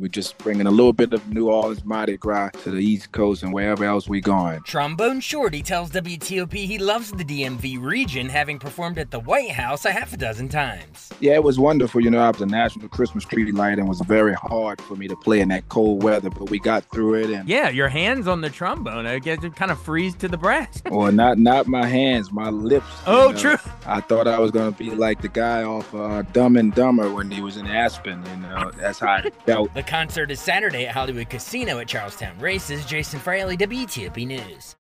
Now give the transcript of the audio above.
We're just bringing a little bit of New Orleans Mardi Gras to the East Coast and wherever else we going. Trombone Shorty tells WTOP he loves the DMV region, having performed at the White House a half a dozen times. Yeah, it was wonderful. You know, I was a national Christmas tree light and it was very hard for me to play in that cold weather, but we got through it. And yeah, your hands on the trombone, I guess it kind of freeze to the brass. Well, not my hands, my lips. Oh, true. I thought I was going to be like the guy off Dumb and Dumber when he was in Aspen. You know, that's how I felt. The concert is Saturday at Hollywood Casino at Charlestown Races. Jason Fraley, WTOP News.